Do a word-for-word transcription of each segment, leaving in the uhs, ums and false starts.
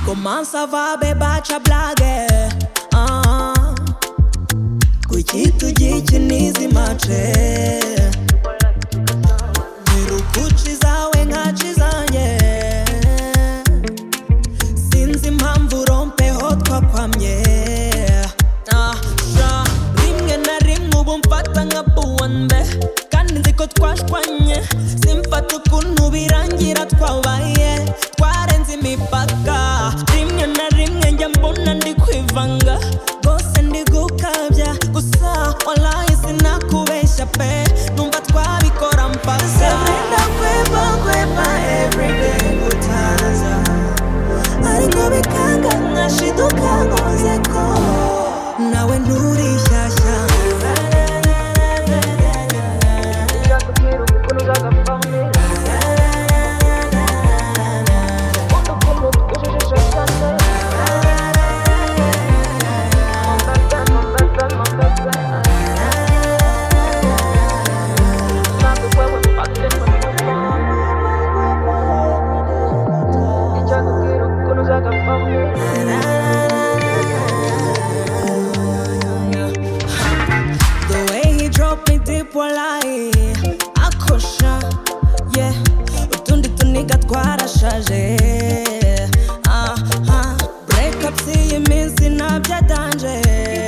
Comment ça va beba cha blage ah. Kuki tujiki nizi mache Nirukuchi zawe ngachi zanye Sinzi impamvu rompeho twakwamye ah, ja. Rimwe na rimwe ubu mfata nka buwande Kandi nzi ko twashwanye Simfata ukuntu birangira twabaye Twarenze imipaka Rimwe na rimwe njya mbona ndi kwivanga Gose ndi gukabya Gusa wallahi sinakubeshya pe Numva twabikora mpaka Sewenda kweba kweba everyday gutaza Ariko bikanga nkashiduka nkoze ko Nawe nturi shyashya The way he dropped me deep wallahi akosha yeah utundi tuniga twarashaje ah ah break up see iminsi nabya danje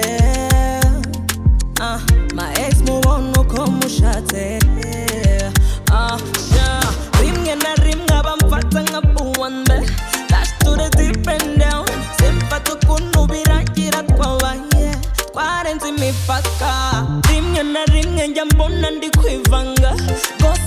ah my ex mubona uko mushatse ah yeah rimwe na rimwe abamfata nka buwande dash to the deep and down simfata ukuntu birangira twabaye twarenze imipaka Rimwe na rimwe njya mbona ndi kwivanga Gose